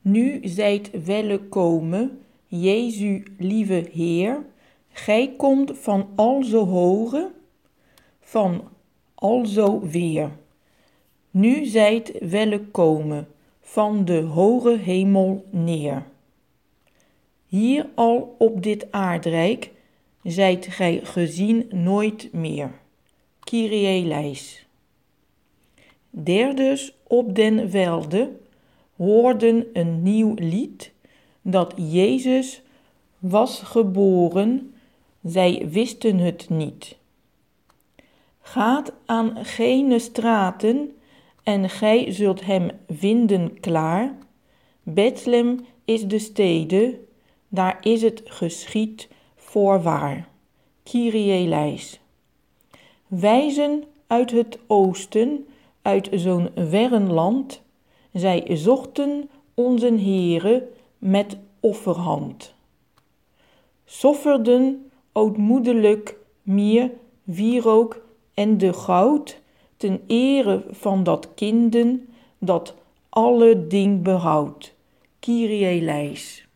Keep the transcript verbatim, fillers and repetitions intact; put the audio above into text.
Nu zijt welle komen, Jezu lieve Heer, gij komt van alzo hoge, van alzo weer. Nu zijt welle komen, van de hoge hemel neer. Hier al op dit aardrijk, zijt gij gezien nooit meer. Kyrie eleis. Derders op den velde hoorden een nieuw lied, dat Jezus was geboren, zij wisten het niet. Gaat aan gene straten en gij zult hem vinden klaar. Bethlem is de stede, daar is het geschied voorwaar. Kyrie eleis. Wijzen uit het oosten, uit zo'n verren land, zij zochten onze Heere met offerhand. Sofferden ootmoedelijk meer wierook en de goud, ten ere van dat kinden dat alle ding behoudt. Kyrie eleis.